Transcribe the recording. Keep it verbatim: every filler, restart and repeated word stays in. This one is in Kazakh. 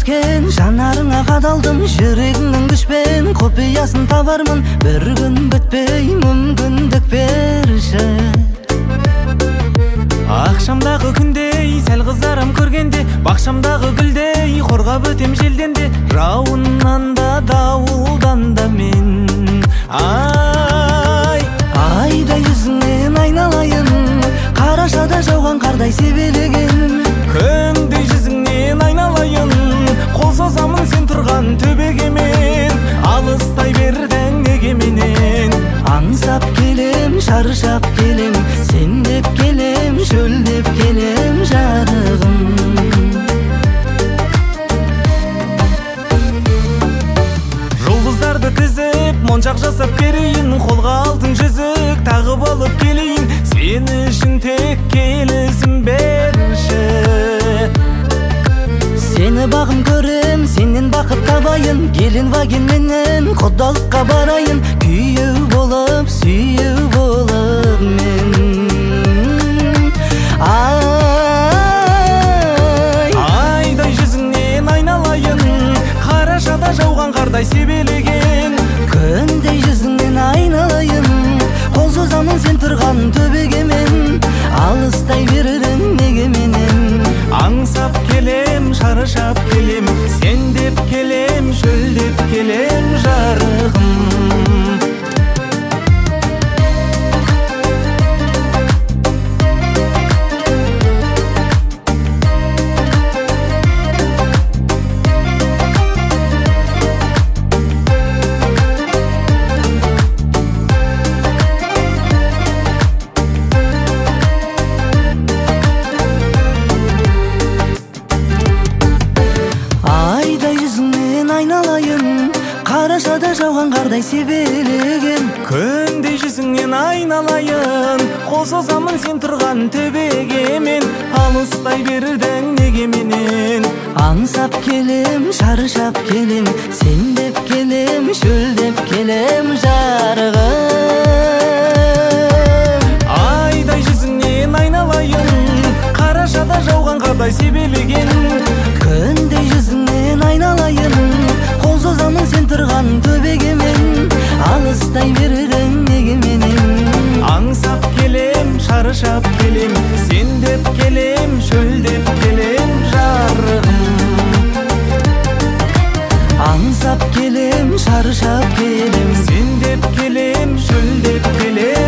өскен жанарыңа қадалдым, жүрегіңнің күшпен құпиясын табармын. Бір күн бітпей мүмкіндік берші. Ақшамдағы күндей сәл қызарам көргенде, бақшамдағы гүлдей қорғап өтем желден де, жауыннан да дауылдан да мен. Ай, айдай жүзіңнен айналайын, қарашада жауған қардай себелеген. Күндей жүзіңнен айналайын, қол созамын сен тұрған төбеге мен. Алыстай бердің неге менен? Аңсап келем, шаршап келем, сен деп келем, шөлдеп келем жарығым. Жұлдыздарды тізіп, моншақ жасап берейін, қолға алтын жүзік тағып алып келейін. Сен үшін тек келісім берші. Сені бағым көрем, сенен бақыт табайын, келін вагенменен құдалыққа барайын. Күйеу болып, сүйеу болып мен. Ай, айдай жүзіңнен айналайын, қарашада жауған қардай себелеген. күндей жүзіңнен айналайын, қол созамын сен тұрған төбеге мен. Алыстай бердің неге менен? Аңсап келем, шаршап келем, сен деп келем, шөлдеп келем жарығым. Қарашада жауған қардай себелеген. Күндей жүзіңнен айналайын, қол созамын сен тұрған төбеге мен. Алыстай бердің неге менен? Аңсап келем, шаршап келем, сен деп келем, шөлдеп келем жарығым. Айдай жүзіңнен айналайын, қарашада жауған қардай себелеген. Күндей жүзіңнен айналайын, қол созамын сен тұрған төбеге мен. Алыстай бердің неге менен? Аңсап келем, шаршап келем, сен деп келем, шөлдеп келем жарығым. Аңсап келем, шаршап келем, сен деп келем, шөлдеп келем